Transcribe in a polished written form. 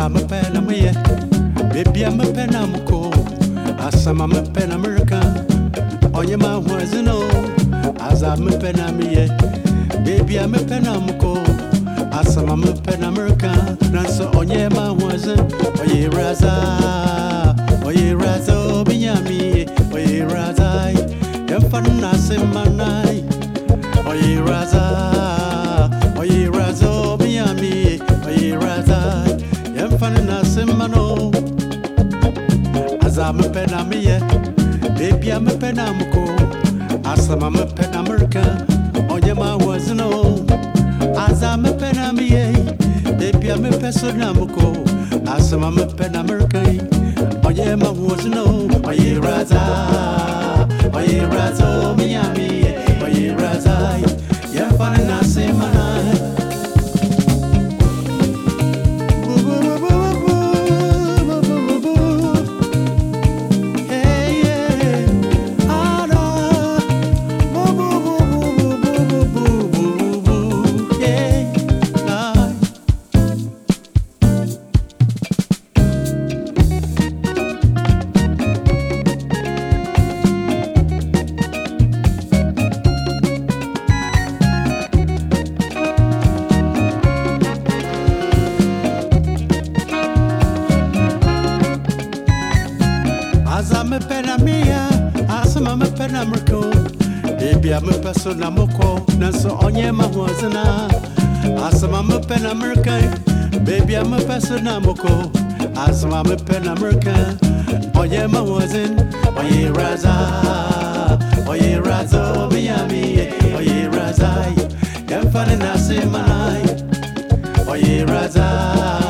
I'm a pen, I'm here. Baby, I'm a pen, I'm cool. As I'm a pen, American. On your mouth was no. As I'm a pen, I'm here. Baby, I'm a pen, I'm cool. As I'm a pen, American. Ranso on your mouth wasn't. Oh, ye raza. Oh, ye raza. Binyami. Oh, ye raza. Yamfana Simanai. Oh, ye raza. Oh, ye raza. Binyami. Oh, ye raza. Yamfana Simano. As I'm a pen, I'm here. Baby, I'm a pen, I'm cool. As I'm a pen, American. On your mouth was no. As I'm a pen, I'm here. Baby, I'm a person, I'm cool. As I'm a pen, American. On your mouth was no. Oh, ye raza. Oh, ye raza. Miami. Oh, ye raza. Yamfana Simanai. As I'm a penamia, as I'm a penamrico. Baby, I'm a person, I'm a call. Nanso on your mouth wasn't. As I'm a penamerican. Baby, I'm a person, I'm a call. As I'm a penamerican. On your mouth wasn't. Oh, ye raza. Oh, ye raza. Miami. Oh, ye raza. Yamfana Simanai. Oh, ye raza.